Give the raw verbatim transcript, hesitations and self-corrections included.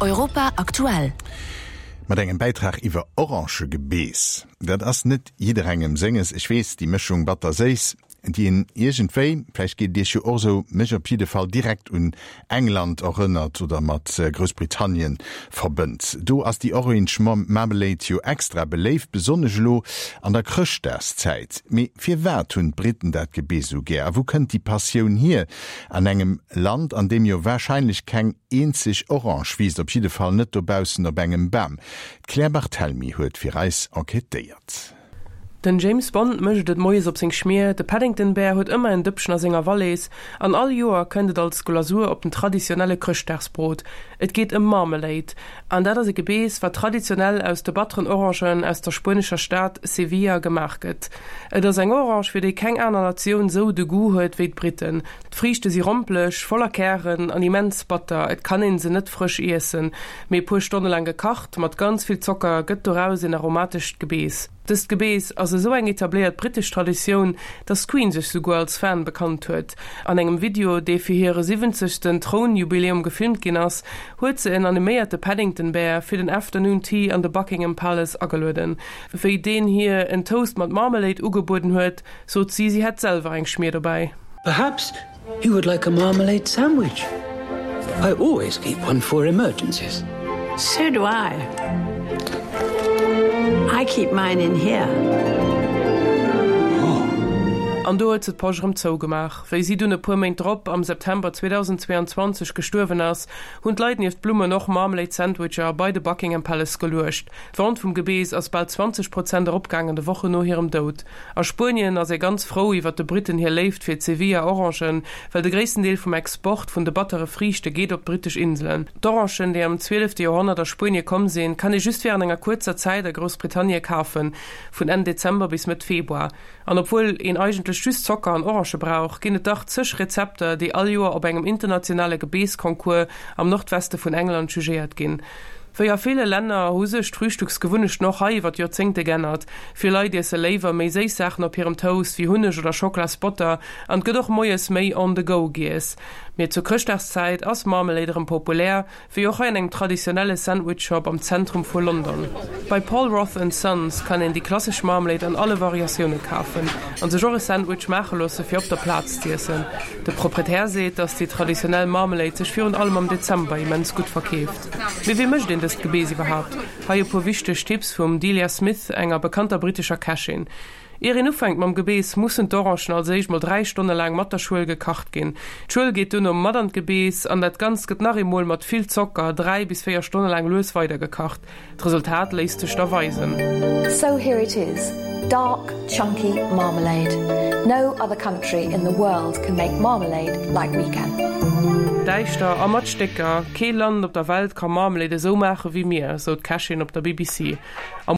Europa aktuell. Mat engem Beitrag iwwer orange Gebees. Dat ass net jeder engem senges ich wees die Mischung batter seis, die en Igentéi, vielleicht geht Dir auch so mech op jeden Fall direkt un England erinnert oder mat äh, Großbritannien verbënnt. Du ass die Orange Marmalade jo extra beleeft besonnech lo an der Krchterszeit. Me fir wär hunn Briten dat Gebees so gär. Wo könnt die Passioun hier an engem Land, an dem jo wahrscheinlich keng eenzig Orange wies, op jeden Fall net dobausen op engem Bam. Claire Barthelmy huet fir Reis enquetéiert. Den James Bond mëget et Moes op seg Schmier, de Paddington-Bär huet ëmmer en Dëpschner senger Wallees, an all Joer kënnet als Glasur op den traditionelle Krchtergsbrot. Et geht em Marmalade. An dat se Gebees war traditionell aus de batteren Orangen aus der spanischer Stadt Sevilla gemarket. Et ass eng Orange fir déi keng aner Nationun so de Gu huet wéi d'Briten. D'frichte si romplech, voller Kären, an immens Butter, et kann en se net frisch essen, méi puer Stunde lang gekacht, mat ganz viel Zocker gëtt doraus en aromatisch Gebees. Das Gebees as so eng etabliert britisch Tradition, dass Queen sich sogar als Fan bekannt huet. An engem Video, de fir ihre siebzigsten Thronjubiläum gefilmt gin ass, huet ze en animéierte Paddington-Bär fir den Afternoon Tea an de Buckingham Palace agelöden. Wéi den hier en Toast mat Marmalade ugeboden huet, so zi sie het selber eng Schmier dabei. Perhaps you would like a marmalade sandwich. I always keep one for emergencies. So do I. I keep mine in here. An do huet et Pogerem zougemach, wéi si dunne puer méint Drpp am September zweitausendzweiundzwanzig gesturwen ass, hunn Leiten eft Blume noch Marmalade Sandwicher bei de Buckingham Palace geluecht. D'Wand vum Gebees ass bald zwanzig Prozent der Opgangen de Woche no hirem Dout. A Spurien ass e ganz froh iwwer de Briten hier left fir Sevilla Orangen, well de gréessten Deel vum Export vun de battere Frichte geht op britisch Inseln. D'Orangen, déi am zwölften Jahrhundert der Spurnie kom sinn, kann e just fir an enger kurzer Zeit der Großbritannien kaufen, vun Ende Dezember bis mit Februar. An obwohl en eigentlich just Zocker an Orange brauch, ginnet dach zech Rezepte, die all Joer op engem internationale Gebeeskonkurs am Nordweste vun England jugiert gin. Für ja viele Länder huse Frühstücks gewünscht noch hai wat Jahrzehnte gennert. Für Leute se lever mei se Sachen op ihrem Toast wie Hunnech oder Schokolasbutter an gëtt doch moes mei on the go gies. Mir zur Krchterszeit ass Marmaladerem populär, wie auch ein eng traditionelle Sandwichshop am Zentrum von London. Bei Paul Roth and Sons kann en die klassische Marmalade an alle Variationen kaufen, an se genre Sandwich machelosse fir op der Platz tiessen. Der Proprietär seht, dass die traditionelle Marmalade sich für und allem am Dezember immens gut verkäft. Wie wie mischt den das Gebes überhaupt? Ha je po wichte Tipps vom Delia Smith, enger bekannter britischer Cashin. Ihren Ufängt mam Gebees mussen d'Orangen als seich mal drei Stunden lang mat der Schule gekacht gin. D'Schule geht dun um modern Gebees, an dat ganz get nachimol mat viel Zocker drei bis vier Stunden lang los weiter gekacht. D' Resultat leist sich da weisen. So here it is. Dark, chunky marmalade. No other country in the world can make marmalade like we can. Deichter a mat Stecker, kein Land op der Welt kann Marmalade so machen wie mir, so d' Cashin op der B B C. Am